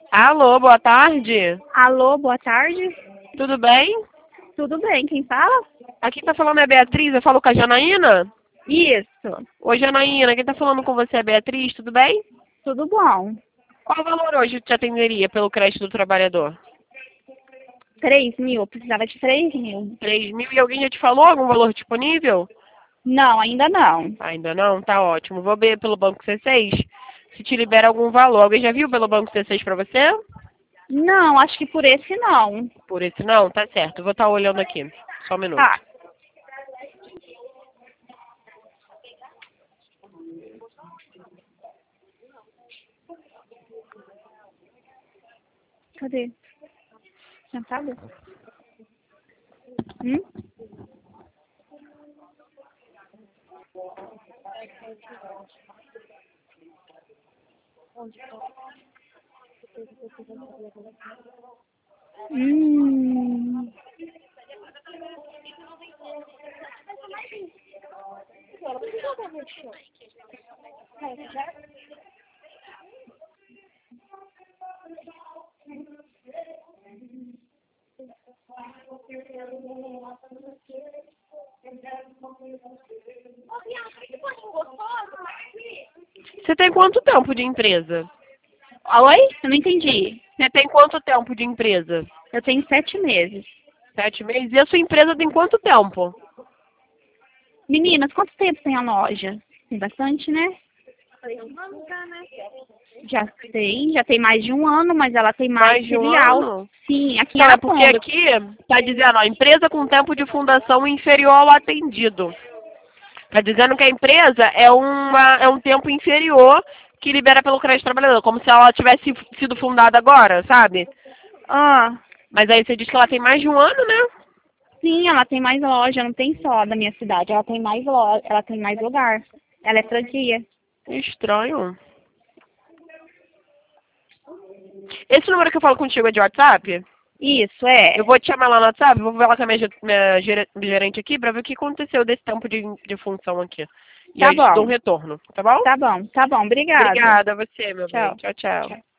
Alô, boa tarde. Alô, boa tarde. Tudo bem? Tudo bem? Quem fala? Aqui tá falando é Beatriz, eu falo com a Janaína. Isso. Oi, Janaína, quem tá falando com você é Beatriz, tudo bem? Tudo bom. Qual o valor hoje te atenderia pelo crédito do trabalhador? 3.000. Precisava de 3.000. 3.000 e alguém já te falou algum valor disponível? Não, ainda não. Ainda não? Tá ótimo. Vou ver pelo Banco C6 se te libera algum valor. Alguém já viu pelo Banco C6 pra você? Não, acho que por esse não. Por esse não? Tá certo. Eu vou estar olhando aqui. Só um minuto. Tá. Cadê? Sentado? Hum? Hum. Você tem quanto tempo de empresa? Oi? Eu não entendi. Você tem quanto tempo de empresa? Eu tenho 7 meses. 7 meses? E a sua empresa tem quanto tempo? Meninas, quanto tempo tem a loja? Tem bastante, né? Já tem mais de um ano, mas ela tem mais De um filial. ano? Sim, aqui Não, ela é porque compra. aqui está dizendo, ó, empresa com tempo de fundação inferior ao atendido. Está dizendo que a empresa é um tempo inferior que libera pelo crédito trabalhador, como se ela tivesse sido fundada agora, sabe? Ah, Mas aí você diz que ela tem mais de um ano, né? sim, ela tem mais loja, não tem só da minha cidade, ela tem mais loja, ela tem mais lugar. Ela é franquia. Estranho. Esse número que eu falo contigo é de WhatsApp? Isso, é. Eu vou te chamar lá no WhatsApp, vou falar com a minha gerente aqui pra ver o que aconteceu desse tempo de função aqui. E Tá aí te dou um bom. retorno, tá bom? Tá bom, tá bom. Obrigada. Obrigada a você, meu bem. Tchau. Tchau, tchau.